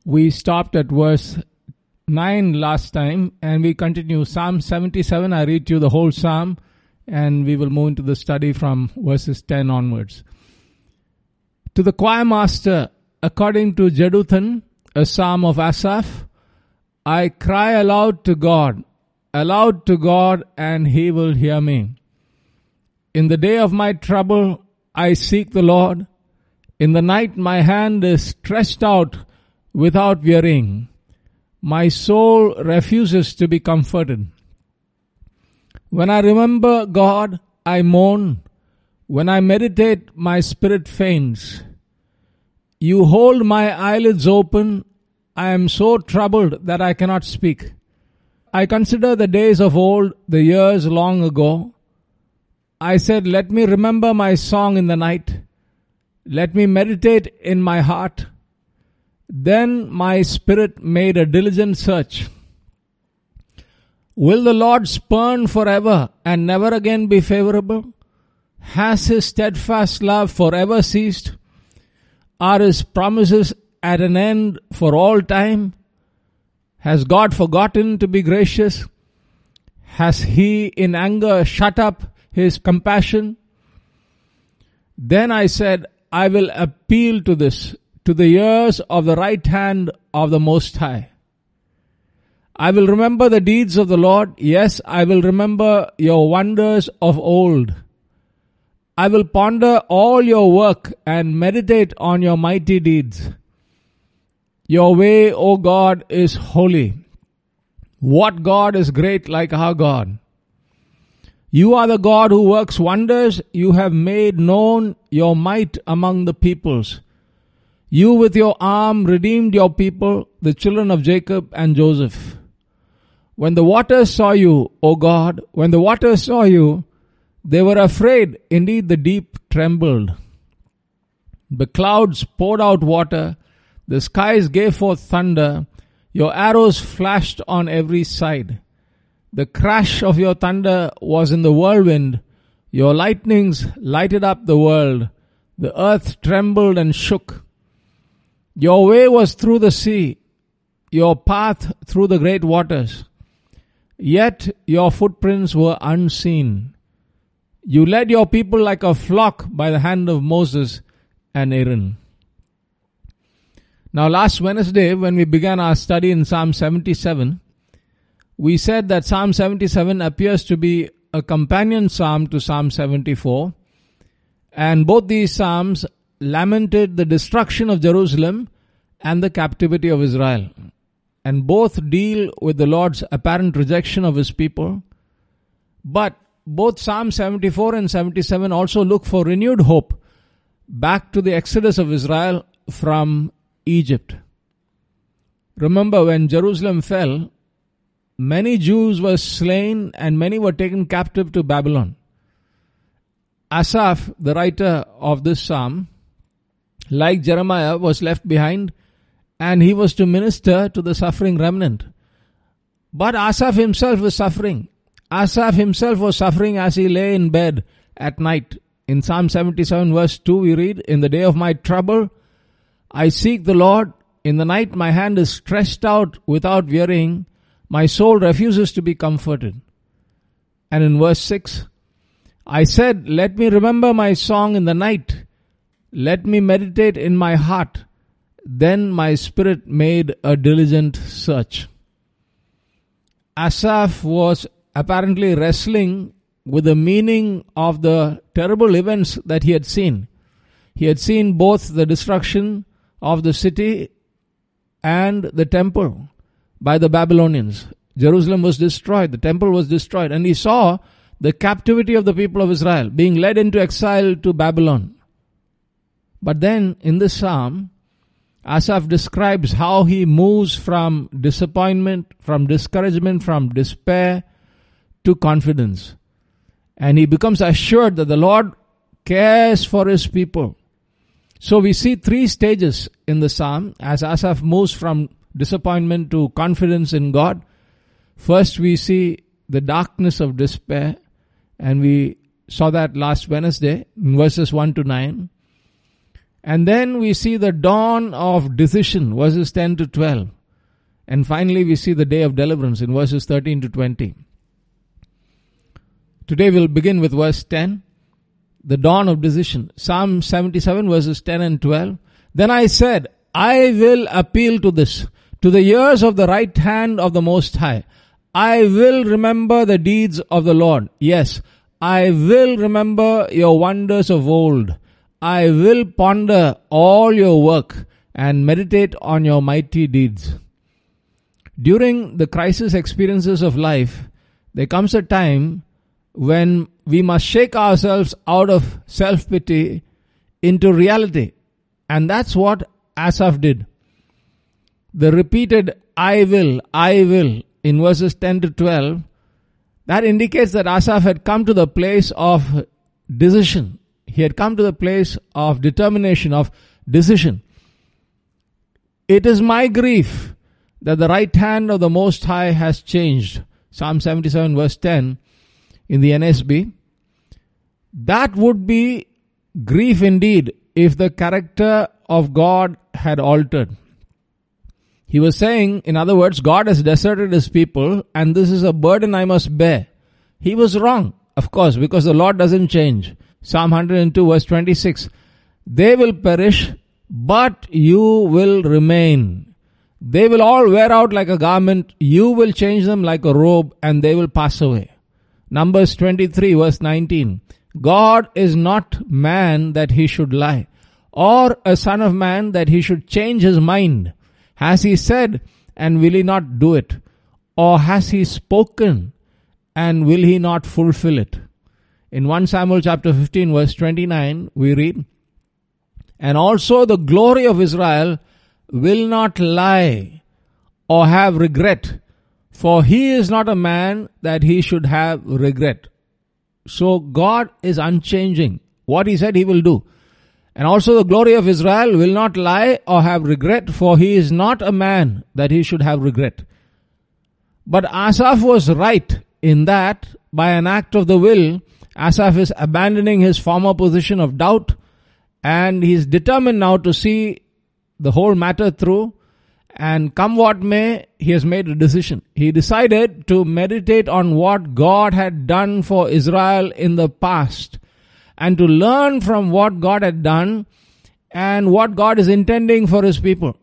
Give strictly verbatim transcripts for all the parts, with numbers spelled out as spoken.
We stopped at verse nine last time, and we continue Psalm seventy-seven. I read to you the whole psalm, and we will move into the study from verses ten onwards. To the choir master, according to Jeduthun, a psalm of Asaph, I cry aloud to God, aloud to God, and he will hear me. In the day of my trouble, I seek the Lord. In the night, my hand is stretched out without wearying. My soul refuses to be comforted. When I remember God, I mourn. When I meditate, my spirit faints. You hold my eyelids open. I am so troubled that I cannot speak. I consider the days of old, the years long ago. I said, let me remember my song in the night. Let me meditate in my heart. Then my spirit made a diligent search. Will the Lord spurn forever and never again be favorable? Has his steadfast love forever ceased? Are his promises at an end for all time? Has God forgotten to be gracious? Has he in anger shut up his compassion? Then I said, I will appeal to this, to the ears of the right hand of the Most High. I will remember the deeds of the Lord. Yes, I will remember your wonders of old. I will ponder all your work and meditate on your mighty deeds. Your way, O God, is holy. What God is great like our God? You are the God who works wonders. You have made known your might among the peoples. You with your arm redeemed your people, the children of Jacob and Joseph. When the waters saw you, O God, when the waters saw you, they were afraid. Indeed, the deep trembled. The clouds poured out water. The skies gave forth thunder. Your arrows flashed on every side. The crash of your thunder was in the whirlwind. Your lightnings lighted up the world. The earth trembled and shook. Your way was through the sea, your path through the great waters. Yet your footprints were unseen. You led your people like a flock by the hand of Moses and Aaron. Now last Wednesday, when we began our study in Psalm seventy-seven, we said that Psalm seventy-seven appears to be a companion psalm to Psalm seventy-four, and both these psalms lamented the destruction of Jerusalem and the captivity of Israel. And both deal with the Lord's apparent rejection of his people. But both Psalm seventy-four and seventy-seven also look for renewed hope back to the exodus of Israel from Egypt. Remember, when Jerusalem fell, many Jews were slain and many were taken captive to Babylon. Asaph, the writer of this psalm, like Jeremiah, was left behind, and he was to minister to the suffering remnant. But Asaph himself was suffering. Asaph himself was suffering as he lay in bed at night. In Psalm seventy-seven verse two we read, in the day of my trouble, I seek the Lord. In the night my hand is stretched out without wearying. My soul refuses to be comforted. And in verse six, I said, let me remember my song in the night. Let me meditate in my heart. Then my spirit made a diligent search. Asaph was apparently wrestling with the meaning of the terrible events that he had seen. He had seen both the destruction of the city and the temple by the Babylonians. Jerusalem was destroyed. The temple was destroyed. And he saw the captivity of the people of Israel being led into exile to Babylon. But then in this psalm, Asaph describes how he moves from disappointment, from discouragement, from despair to confidence. And he becomes assured that the Lord cares for his people. So we see three stages in the psalm as Asaph moves from disappointment to confidence in God. First we see the darkness of despair, and we saw that last Wednesday in verses one to nine. And then we see the dawn of decision, verses ten to twelve. And finally we see the day of deliverance in verses thirteen to twenty. Today we'll begin with verse ten. The dawn of decision. Psalm seventy-seven verses ten and twelve. Then I said, I will appeal to this, to the ears of the right hand of the Most High. I will remember the deeds of the Lord. Yes, I will remember your wonders of old. I will ponder all your work and meditate on your mighty deeds. During the crisis experiences of life, there comes a time when we must shake ourselves out of self-pity into reality. And that's what Asaph did. The repeated I will, I will in verses ten to twelve, that indicates that Asaph had come to the place of decision. He had come to the place of determination, of decision. It is my grief that the right hand of the Most High has changed. Psalm seventy-seven verse ten in the N S B. That would be grief indeed if the character of God had altered. He was saying, in other words, God has deserted his people and this is a burden I must bear. He was wrong, of course, because the Lord doesn't change. Psalm one hundred two verse twenty-six. They will perish, but you will remain. They will all wear out like a garment. You will change them like a robe and they will pass away. Numbers twenty-three verse nineteen. God is not man that he should lie, or a son of man that he should change his mind. Has he said, and will he not do it? Or has he spoken, and will he not fulfill it? In First Samuel chapter fifteen verse twenty-nine, we read, and also the glory of Israel will not lie or have regret, for he is not a man that he should have regret. So God is unchanging. What he said he will do. And also the glory of Israel will not lie or have regret, for he is not a man that he should have regret. But Asaph was right in that by an act of the will, Asaph is abandoning his former position of doubt and he is determined now to see the whole matter through, and come what may, he has made a decision. He decided to meditate on what God had done for Israel in the past and to learn from what God had done and what God is intending for his people.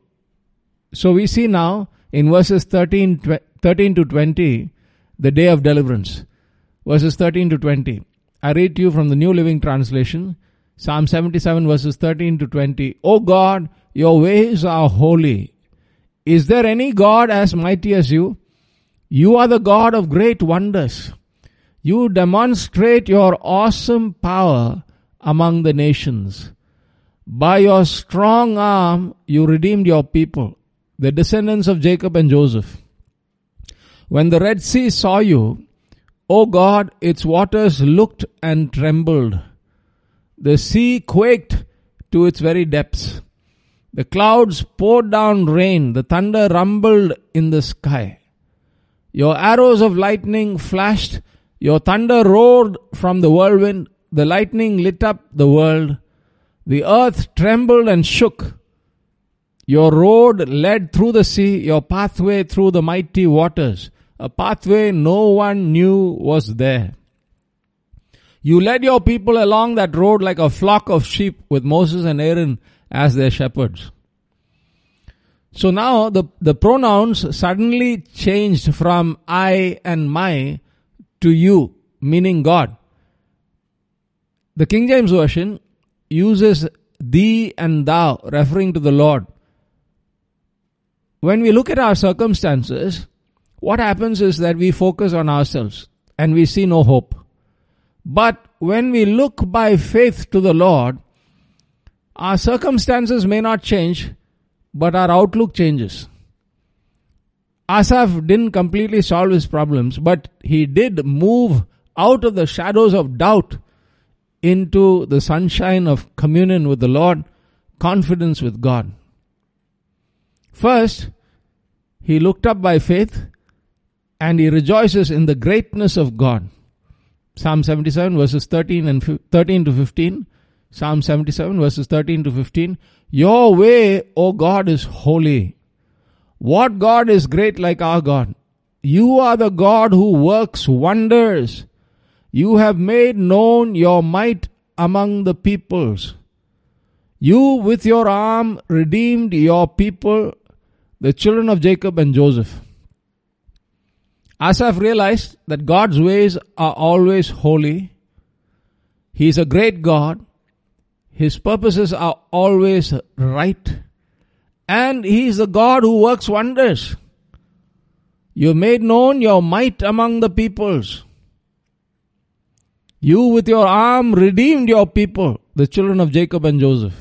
So we see now in verses thirteen, thirteen to twenty, the day of deliverance. Verses thirteen to twenty. I read to you from the New Living Translation, Psalm seventy-seven verses thirteen to twenty. O God, your ways are holy. Is there any God as mighty as you? You are the God of great wonders. You demonstrate your awesome power among the nations. By your strong arm, you redeemed your people, the descendants of Jacob and Joseph. When the Red Sea saw you, O God, its waters looked and trembled. The sea quaked to its very depths. The clouds poured down rain. The thunder rumbled in the sky. Your arrows of lightning flashed. Your thunder roared from the whirlwind. The lightning lit up the world. The earth trembled and shook. Your road led through the sea, your pathway through the mighty waters. A pathway no one knew was there. You led your people along that road like a flock of sheep with Moses and Aaron as their shepherds. So now the, the pronouns suddenly changed from I and my to you, meaning God. The King James Version uses thee and thou, referring to the Lord. When we look at our circumstances, what happens is that we focus on ourselves and we see no hope. But when we look by faith to the Lord, our circumstances may not change, but our outlook changes. Asaph didn't completely solve his problems, but he did move out of the shadows of doubt into the sunshine of communion with the Lord, confidence with God. First, he looked up by faith and he rejoices in the greatness of God. Psalm seventy-seven verses thirteen and thirteen to fifteen. Psalm seventy-seven verses thirteen to fifteen. Your way, O God, is holy. What God is great like our God? You are the God who works wonders. You have made known your might among the peoples. You with your arm redeemed your people, the children of Jacob and Joseph. Asaph realized that God's ways are always holy. He is a great God. His purposes are always right. And He is the God who works wonders. You made known your might among the peoples. You with your arm redeemed your people, the children of Jacob and Joseph.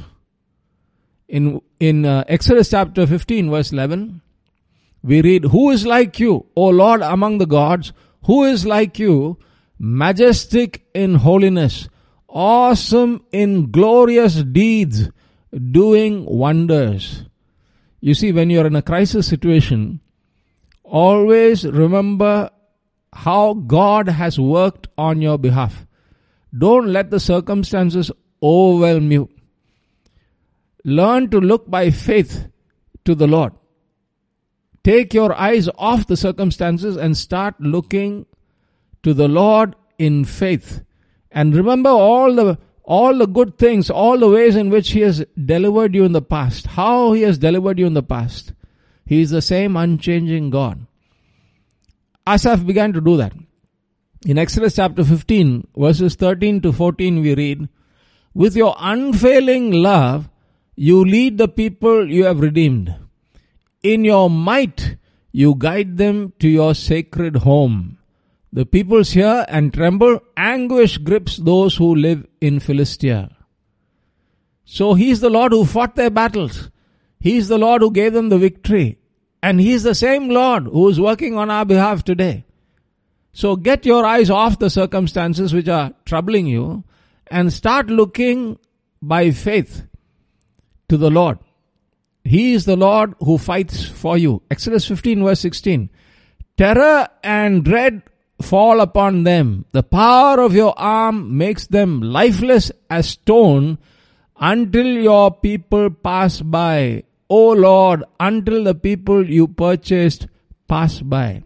In in uh, Exodus chapter fifteen verse eleven, we read, Who is like you, O Lord among the gods? Who is like you, majestic in holiness, awesome in glorious deeds, doing wonders? You see, when you're in a crisis situation, always remember how God has worked on your behalf. Don't let the circumstances overwhelm you. Learn to look by faith to the Lord. Take your eyes off the circumstances and start looking to the Lord in faith. And remember all the all the good things, all the ways in which He has delivered you in the past. How He has delivered you in the past. He is the same unchanging God. Asaph began to do that. In Exodus chapter fifteen, verses thirteen to fourteen, we read, With your unfailing love, you lead the people you have redeemed. In your might, you guide them to your sacred home. The peoples hear and tremble. Anguish grips those who live in Philistia. So He is the Lord who fought their battles. He is the Lord who gave them the victory. And He is the same Lord who is working on our behalf today. So get your eyes off the circumstances which are troubling you and start looking by faith to the Lord. He is the Lord who fights for you. Exodus fifteen verse sixteen. Terror and dread fall upon them. The power of your arm makes them lifeless as stone until your people pass by. O Lord, until the people you purchased pass by.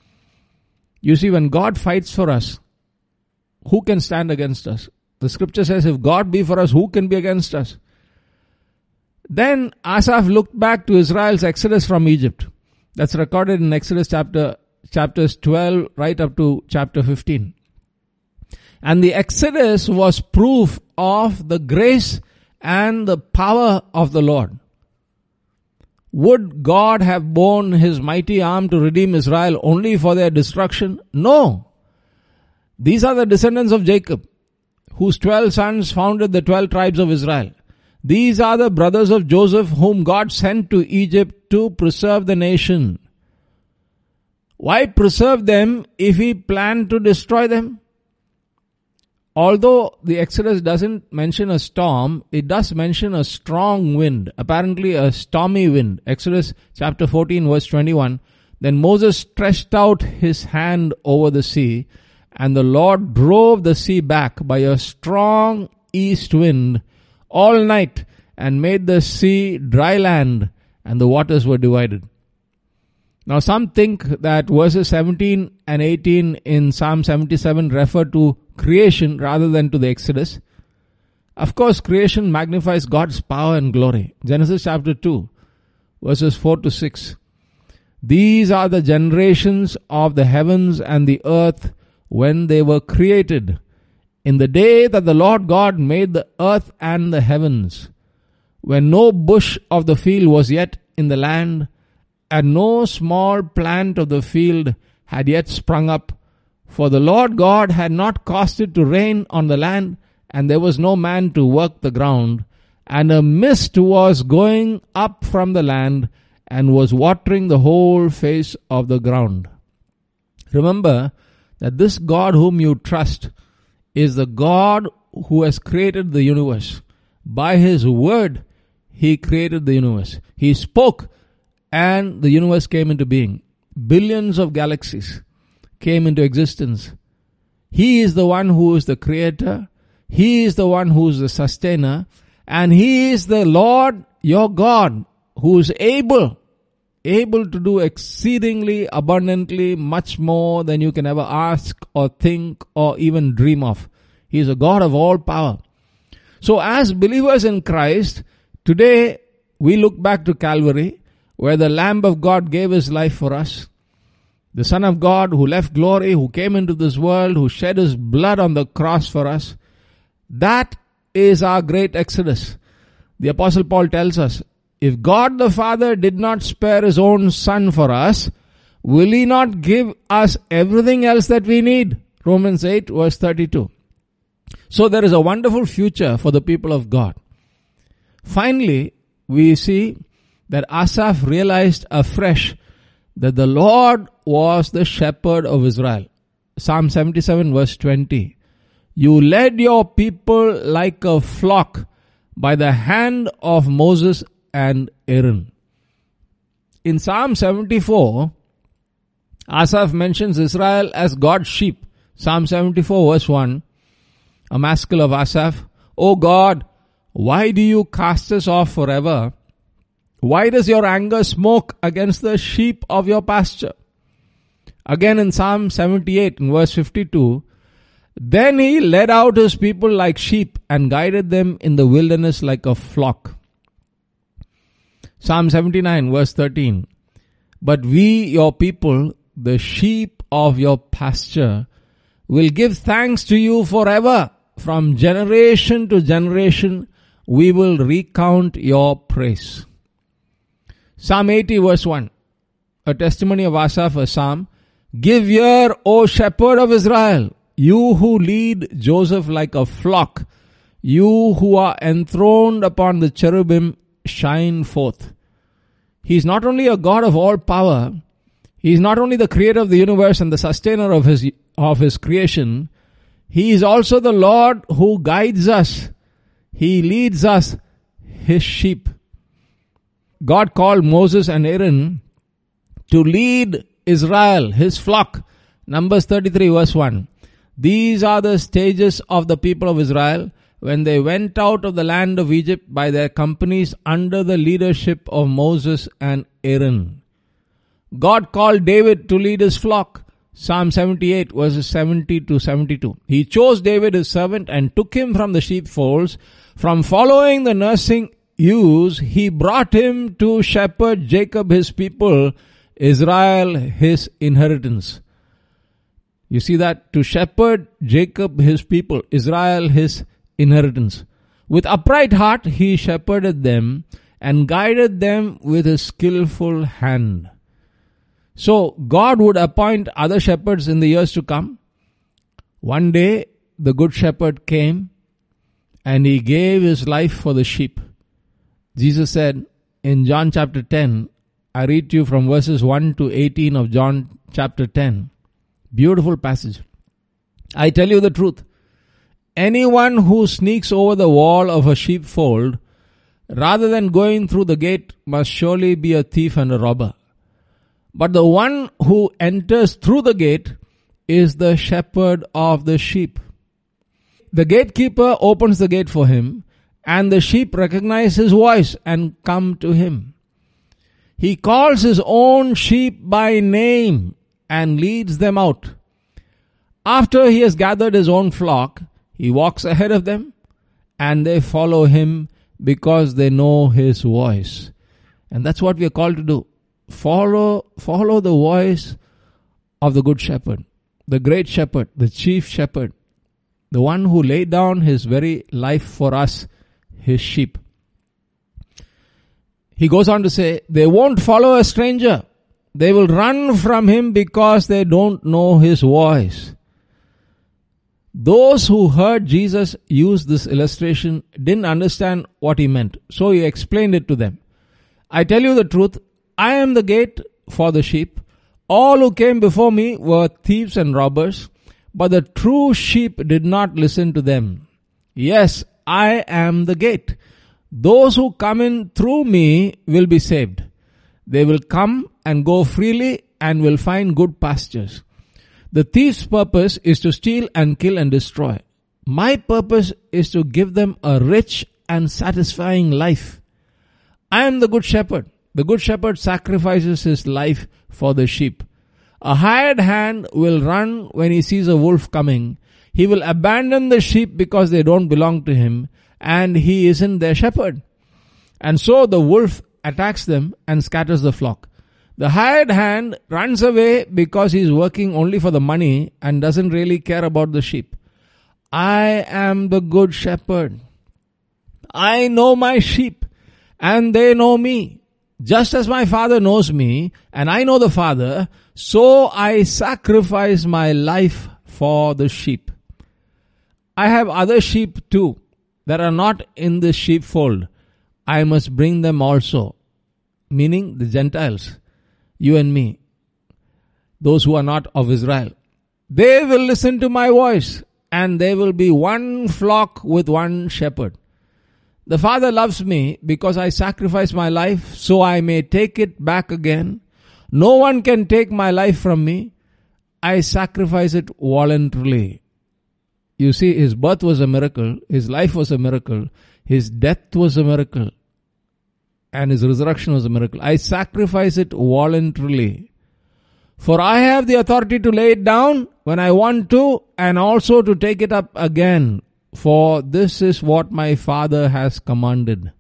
You see, when God fights for us, who can stand against us? The scripture says, if God be for us, who can be against us? Then Asaph looked back to Israel's exodus from Egypt. That's recorded in Exodus chapter chapters twelve right up to chapter fifteen. And the exodus was proof of the grace and the power of the Lord. Would God have borne His mighty arm to redeem Israel only for their destruction? No. These are the descendants of Jacob, whose twelve sons founded the twelve tribes of Israel. These are the brothers of Joseph, whom God sent to Egypt to preserve the nation. Why preserve them if He planned to destroy them? Although the Exodus doesn't mention a storm, it does mention a strong wind, apparently a stormy wind. Exodus chapter fourteen verse twenty-one. Then Moses stretched out his hand over the sea, and the Lord drove the sea back by a strong east wind all night and made the sea dry land, and the waters were divided. Now some think that verses seventeen and eighteen in Psalm seventy-seven refer to creation rather than to the Exodus. Of course, creation magnifies God's power and glory. Genesis chapter two, verses four to six. These are the generations of the heavens and the earth when they were created, in the day that the Lord God made the earth and the heavens, when no bush of the field was yet in the land, and no small plant of the field had yet sprung up, for the Lord God had not caused it to rain on the land, and there was no man to work the ground, and a mist was going up from the land, and was watering the whole face of the ground. Remember that this God whom you trust is the God who has created the universe. By His word, He created the universe. He spoke, and the universe came into being. Billions of galaxies came into existence. He is the one who is the creator. He is the one who is the sustainer, and He is the Lord your God, who is able, able to do exceedingly abundantly much more than you can ever ask or think or even dream of. He is a God of all power. So as believers in Christ, today we look back to Calvary, where the Lamb of God gave His life for us. The Son of God who left glory, who came into this world, who shed His blood on the cross for us. That is our great exodus. The Apostle Paul tells us, if God the Father did not spare His own Son for us, will He not give us everything else that we need? Romans eight verse thirty-two. So there is a wonderful future for the people of God. Finally, we see that Asaph realized afresh that the Lord was the shepherd of Israel. Psalm seventy-seven verse twenty. You led your people like a flock by the hand of Moses and Aaron. In Psalm seventy-four, Asaph mentions Israel as God's sheep. Psalm seventy-four verse one, a maskil of Asaph. O God, why do you cast us off forever? Why does your anger smoke against the sheep of your pasture? Again in Psalm seventy-eight in verse fifty-two, then He led out His people like sheep and guided them in the wilderness like a flock. Psalm seventy-nine verse thirteen, but we, your people, the sheep of your pasture, will give thanks to you forever. From generation to generation, we will recount your praise. Psalm eighty verse one, a testimony of Asaph, a psalm. Give ear, O shepherd of Israel, you who lead Joseph like a flock, you who are enthroned upon the cherubim, shine forth. He is not only a God of all power, He is not only the creator of the universe and the sustainer of His, of His creation, He is also the Lord who guides us. He leads us, His sheep. God called Moses and Aaron to lead Israel, His flock. Numbers thirty-three verse one. These are the stages of the people of Israel when they went out of the land of Egypt by their companies under the leadership of Moses and Aaron. God called David to lead His flock. Psalm seventy-eight verses seventy to seventy-two. He chose David His servant and took him from the sheepfolds. From following the nursing ewes, He brought him to shepherd Jacob His people, Israel His inheritance. You see that? To shepherd Jacob His people, Israel His inheritance. With upright heart He shepherded them and guided them with His skillful hand. So God would appoint other shepherds in the years to come. One day the good shepherd came and He gave His life for the sheep. Jesus said in John chapter ten, I read to you from verses one to eighteen of John chapter ten. Beautiful passage. I tell you the truth. Anyone who sneaks over the wall of a sheepfold rather than going through the gate must surely be a thief and a robber. But the one who enters through the gate is the shepherd of the sheep. The gatekeeper opens the gate for him, and the sheep recognize his voice and come to him. He calls his own sheep by name and leads them out. After he has gathered his own flock, he walks ahead of them, and they follow him because they know his voice. And that's what we are called to do. Follow, follow the voice of the good shepherd, the great shepherd, the chief shepherd, the one who laid down his very life for us, his sheep. He goes on to say, they won't follow a stranger. They will run from him because they don't know his voice. Those who heard Jesus use this illustration didn't understand what he meant, so he explained it to them. I tell you the truth, I am the gate for the sheep. All who came before me were thieves and robbers, but the true sheep did not listen to them. Yes, I am the gate. Those who come in through me will be saved. They will come and go freely and will find good pastures. The thief's purpose is to steal and kill and destroy. My purpose is to give them a rich and satisfying life. I am the good shepherd. The good shepherd sacrifices his life for the sheep. A hired hand will run when he sees a wolf coming. He will abandon the sheep because they don't belong to him, and he isn't their shepherd. And so the wolf attacks them and scatters the flock. The hired hand runs away because he's working only for the money and doesn't really care about the sheep. I am the good shepherd. I know my sheep and they know me. Just as my Father knows me and I know the Father, so I sacrifice my life for the sheep. I have other sheep too that are not in the sheepfold. I must bring them also, meaning the Gentiles, you and me, those who are not of Israel. They will listen to my voice, and they will be one flock with one shepherd. The Father loves me because I sacrifice my life so I may take it back again. No one can take my life from me. I sacrifice it voluntarily. You see, his birth was a miracle, his life was a miracle, his death was a miracle, and his resurrection was a miracle. I sacrifice it voluntarily. For I have the authority to lay it down when I want to, and also to take it up again. For this is what my Father has commanded.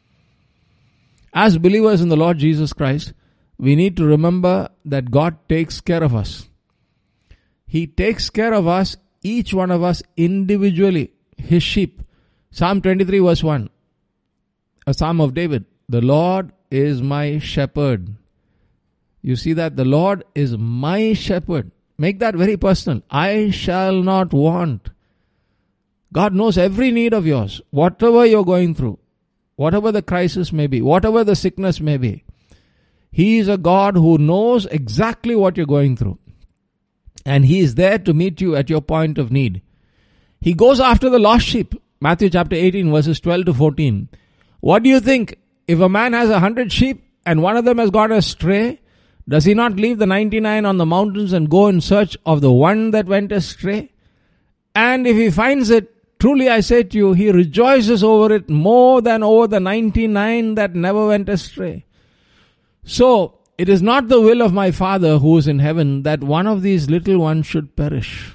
As believers in the Lord Jesus Christ, we need to remember that God takes care of us. He takes care of us, each one of us individually, his sheep. Psalm twenty-three verse one, a psalm of David. The Lord is my shepherd. You see that? The Lord is my shepherd. Make that very personal. I shall not want. God knows every need of yours. Whatever you're going through, whatever the crisis may be, whatever the sickness may be, He is a God who knows exactly what you're going through. And He is there to meet you at your point of need. He goes after the lost sheep. Matthew chapter eighteen verses twelve to fourteen. What do you think? If a man has a hundred sheep and one of them has gone astray, does he not leave the ninety-nine on the mountains and go in search of the one that went astray? And if he finds it, truly I say to you, he rejoices over it more than over the ninety-nine that never went astray. So, it is not the will of my Father who is in heaven that one of these little ones should perish.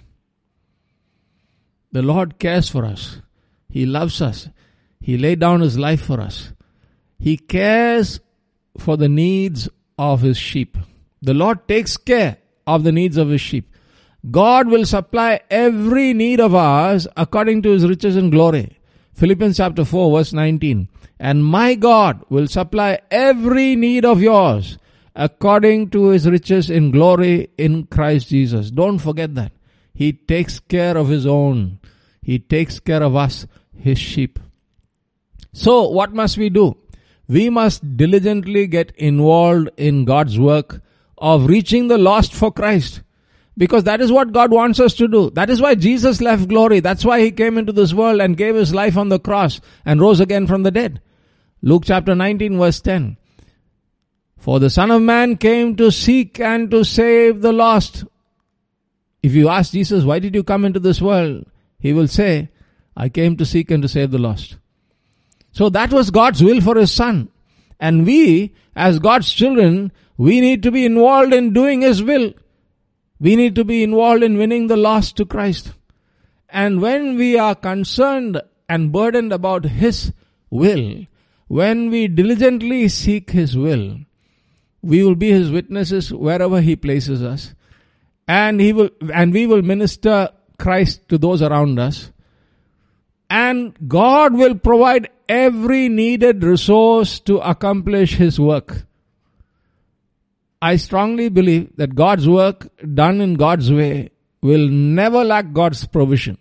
The Lord cares for us. He loves us. He laid down His life for us. He cares for the needs of His sheep. The Lord takes care of the needs of His sheep. God will supply every need of ours according to His riches and glory. Philippians chapter four verse nineteen. And my God will supply every need of yours according to His riches in glory in Christ Jesus. Don't forget that. He takes care of His own. He takes care of us, His sheep. So what must we do? We must diligently get involved in God's work of reaching the lost for Christ. Because that is what God wants us to do. That is why Jesus left glory. That's why He came into this world and gave His life on the cross and rose again from the dead. Luke chapter nineteen verse ten. For the Son of Man came to seek and to save the lost. If you ask Jesus, why did you come into this world? He will say, I came to seek and to save the lost. So that was God's will for His Son. And we, as God's children, we need to be involved in doing His will. We need to be involved in winning the lost to Christ. And when we are concerned and burdened about His will, when we diligently seek His will, we will be His witnesses wherever He places us. And He will, and we will minister Christ to those around us. And God will provide every needed resource to accomplish His work. I strongly believe that God's work done in God's way will never lack God's provision.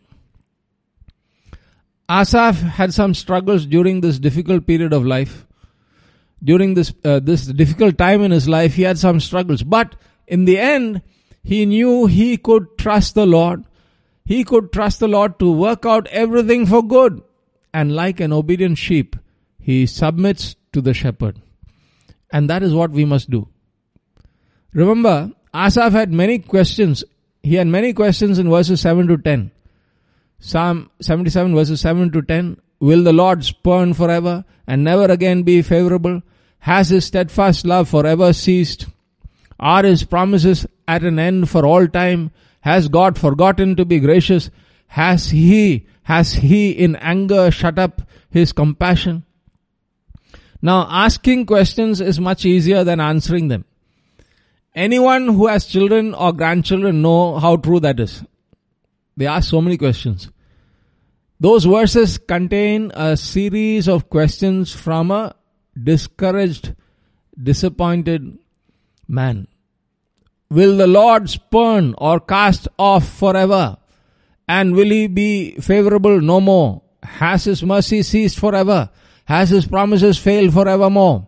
Asaph had some struggles during this difficult period of life. During this uh, this difficult time in his life, he had some struggles. But in the end, he knew he could trust the Lord. He could trust the Lord to work out everything for good. And like an obedient sheep, he submits to the shepherd. And that is what we must do. Remember, Asaph had many questions. He had many questions in verses seven to ten. Psalm seventy-seven verses seven to ten. Will the Lord spurn forever and never again be favorable? Has his steadfast love forever ceased? Are his promises at an end for all time? Has God forgotten to be gracious? Has he, has he in anger shut up his compassion? Now, asking questions is much easier than answering them. Anyone who has children or grandchildren know how true that is. They ask so many questions. Those verses contain a series of questions from a discouraged, disappointed man. Will the Lord spurn or cast off forever? And will he be favorable no more? Has his mercy ceased forever? Has his promises failed forevermore?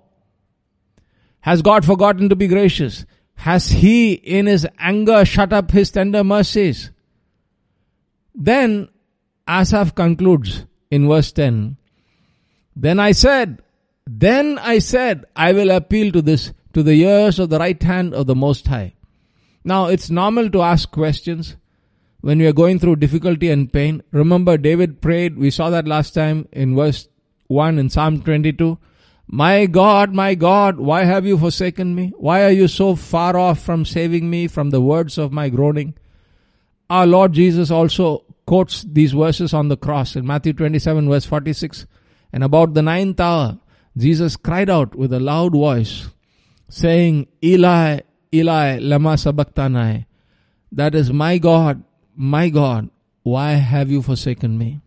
Has God forgotten to be gracious? Has he in his anger shut up his tender mercies? Then Asaph concludes in verse ten. Then I said, then I said, I will appeal to this, to the ears of the right hand of the Most High. Now it's normal to ask questions when we are going through difficulty and pain. Remember, David prayed, we saw that last time in verse one in Psalm twenty-two. My God, my God, why have you forsaken me? Why are you so far off from saving me from the words of my groaning? Our Lord Jesus also quotes these verses on the cross in Matthew twenty-seven verse forty-six. And about the ninth hour, Jesus cried out with a loud voice, saying, Eli, Eli, lama sabachthani. That is, my God, my God, why have you forsaken me?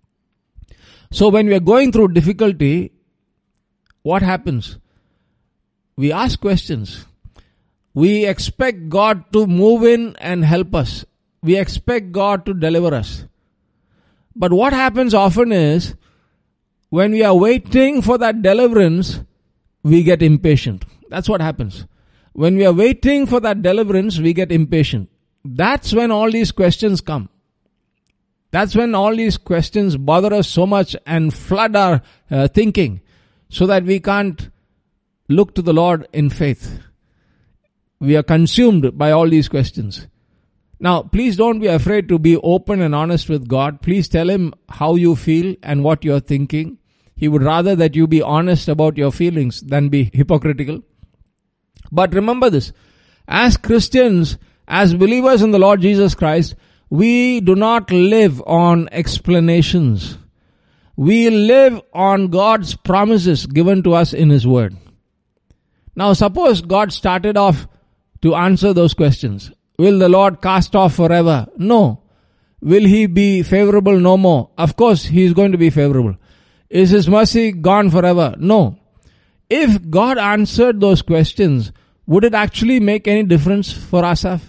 So when we are going through difficulty, what happens? We ask questions. We expect God to move in and help us. We expect God to deliver us. But what happens often is, when we are waiting for that deliverance, we get impatient. That's what happens. When we are waiting for that deliverance, we get impatient. That's when all these questions come. That's when all these questions bother us so much and flood our uh, thinking, so that we can't look to the Lord in faith. We are consumed by all these questions. Now, please don't be afraid to be open and honest with God. Please tell Him how you feel and what you're thinking. He would rather that you be honest about your feelings than be hypocritical. But remember this, as Christians, as believers in the Lord Jesus Christ, we do not live on explanations. We live on God's promises given to us in His Word. Now suppose God started off to answer those questions. Will the Lord cast off forever? No. Will He be favorable no more? Of course He is going to be favorable. Is His mercy gone forever? No. If God answered those questions, would it actually make any difference for Asaph?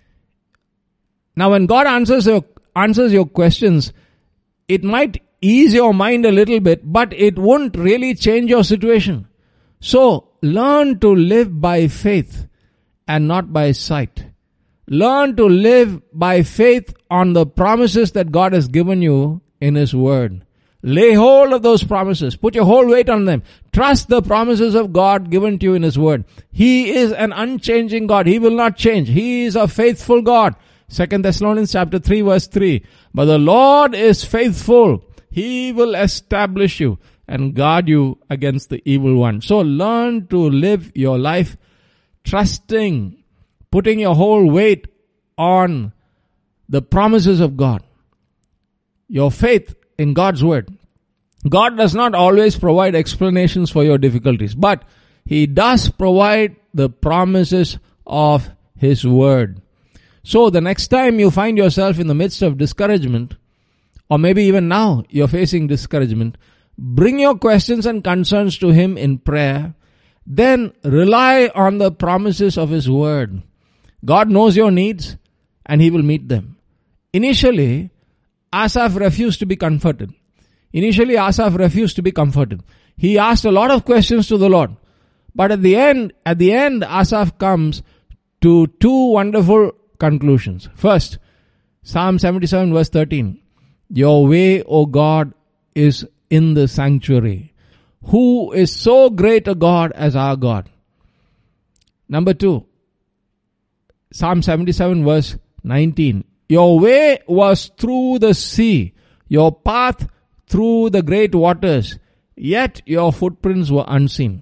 Now when God answers your, answers your questions, it might ease your mind a little bit, but it won't really change your situation. So learn to live by faith and not by sight. Learn to live by faith on the promises that God has given you in His Word. Lay hold of those promises. Put your whole weight on them. Trust the promises of God given to you in His Word. He is an unchanging God. He will not change. He is a faithful God. Second Thessalonians chapter three verse three. But the Lord is faithful. He will establish you and guard you against the evil one. So learn to live your life trusting, putting your whole weight on the promises of God. Your faith in God's Word. God does not always provide explanations for your difficulties, but He does provide the promises of His Word. So the next time you find yourself in the midst of discouragement, or maybe even now you're facing discouragement, bring your questions and concerns to Him in prayer. Then rely on the promises of His Word. God knows your needs and He will meet them. Initially, Asaph refused to be comforted. Initially, Asaph refused to be comforted. He asked a lot of questions to the Lord. But at the end, at the end, Asaph comes to two wonderful conclusions. First, Psalm seventy-seven verse thirteen. Your way, O God, is in the sanctuary. Who is so great a God as our God? Number two, Psalm seventy-seven verse nineteen. Your way was through the sea, your path through the great waters, yet your footprints were unseen.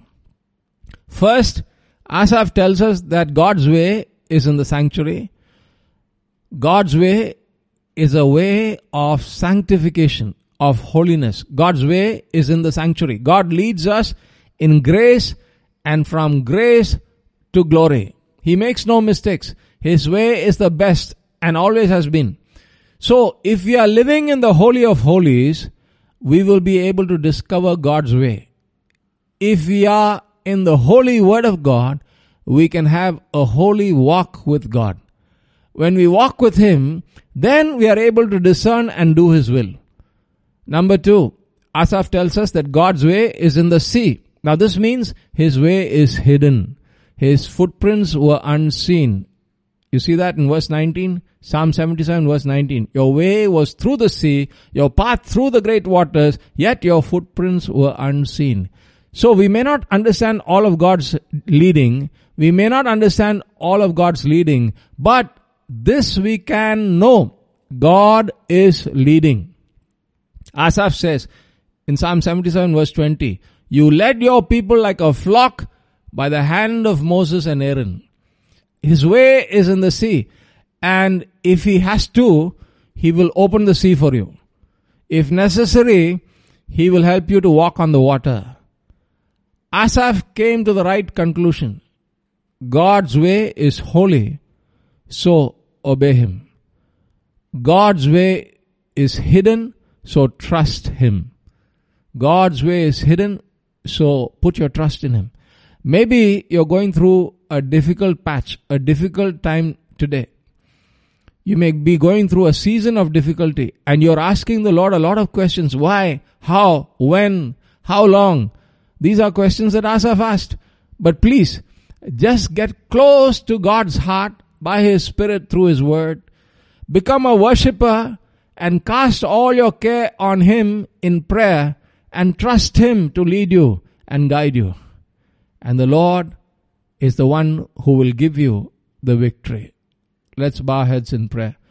First, Asaph tells us that God's way is in the sanctuary. God's way is a way of sanctification, of holiness. God's way is in the sanctuary. God leads us in grace and from grace to glory. He makes no mistakes. His way is the best and always has been. So, if we are living in the Holy of Holies, we will be able to discover God's way. If we are in the Holy Word of God, we can have a holy walk with God. When we walk with Him, then we are able to discern and do His will. Number two, Asaph tells us that God's way is in the sea. Now this means His way is hidden. His footprints were unseen. You see that in verse nineteen? Psalm seventy-seven verse nineteen. Your way was through the sea, your path through the great waters, yet your footprints were unseen. So we may not understand all of God's leading. We may not understand all of God's leading. But this we can know. God is leading. Asaph says in Psalm seventy-seven verse twenty, you led your people like a flock by the hand of Moses and Aaron. His way is in the sea. And if He has to, He will open the sea for you. If necessary, He will help you to walk on the water. Asaph came to the right conclusion. God's way is holy, so obey Him. God's way is hidden, so trust Him. God's way is hidden, so put your trust in Him. Maybe you're going through a difficult patch, a difficult time today. You may be going through a season of difficulty and you're asking the Lord a lot of questions. Why? How? When? How long? These are questions that Asaph asked. But please, just get close to God's heart by His Spirit through His Word. Become a worshipper and cast all your care on Him in prayer and trust Him to lead you and guide you. And the Lord is the one who will give you the victory. Let's bow our heads in prayer.